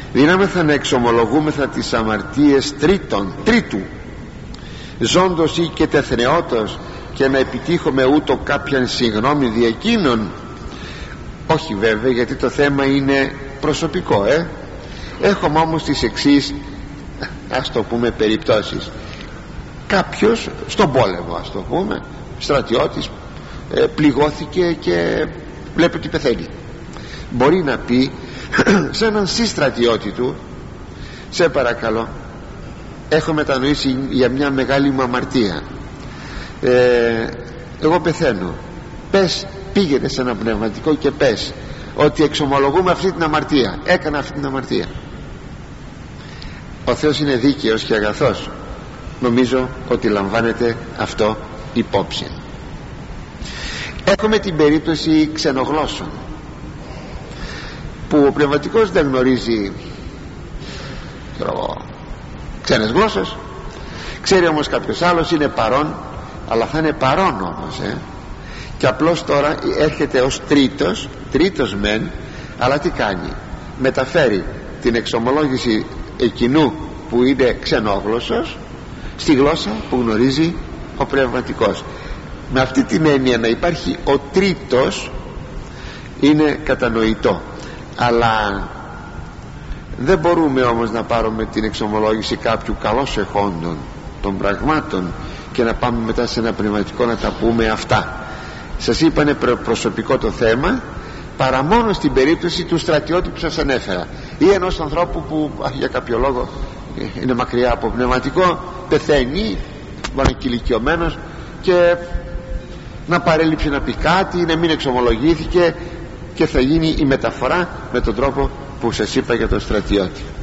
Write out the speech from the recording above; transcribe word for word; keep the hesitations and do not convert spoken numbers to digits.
Δυνάμεθα να εξομολογούμεθα τις αμαρτίες τρίτων, τρίτου, ζώντος ή και τεθνεώτος, και να επιτύχουμε ούτω κάποιαν συγγνώμη δι' εκείνων? Όχι βέβαια, γιατί το θέμα είναι προσωπικό. ε? Έχουμε όμως τις εξής, ας το πούμε, περιπτώσεις. Κάποιος στον πόλεμο, ας το πούμε, στρατιώτης, ε, πληγώθηκε και βλέπει ότι πεθαίνει. Μπορεί να πει σε έναν συστρατιώτη του: σε παρακαλώ, έχω μετανοήσει για μια μεγάλη μου αμαρτία, ε, εγώ πεθαίνω, πες, πήγαινε σε ένα πνευματικό και πες ότι εξομολογούμε αυτή την αμαρτία, έκανα αυτή την αμαρτία. Ο Θεός είναι δίκαιος και αγαθός. Νομίζω ότι λαμβάνεται αυτό υπόψη. Έχουμε την περίπτωση ξενογλώσσων, που ο πνευματικός δεν γνωρίζει ξένες γλώσσες, ξέρει όμως κάποιος άλλος, είναι παρόν, αλλά θα είναι παρόν όμως ε? και απλώς τώρα έρχεται ως τρίτος, τρίτος μεν, αλλά τι κάνει? Μεταφέρει την εξομολόγηση εκείνου που είναι ξενόγλωσσος στη γλώσσα που γνωρίζει ο πνευματικός. Με αυτή την έννοια να υπάρχει ο τρίτος είναι κατανοητό, αλλά δεν μπορούμε όμως να πάρουμε την εξομολόγηση κάποιου καλώς εχόντων των πραγμάτων και να πάμε μετά σε ένα πνευματικό να τα πούμε αυτά. Σας είπα, είναι προσωπικό το θέμα, παρά μόνο στην περίπτωση του στρατιώτη που σας ανέφερα, ή ενός ανθρώπου που α, για κάποιο λόγο είναι μακριά από πνευματικό, πεθαίνει, είναι κηλικιωμένος, και να παρέλειψε να πει κάτι, να μην εξομολογήθηκε, και θα γίνει η μεταφορά με τον τρόπο που σας είπα για τον στρατιώτη.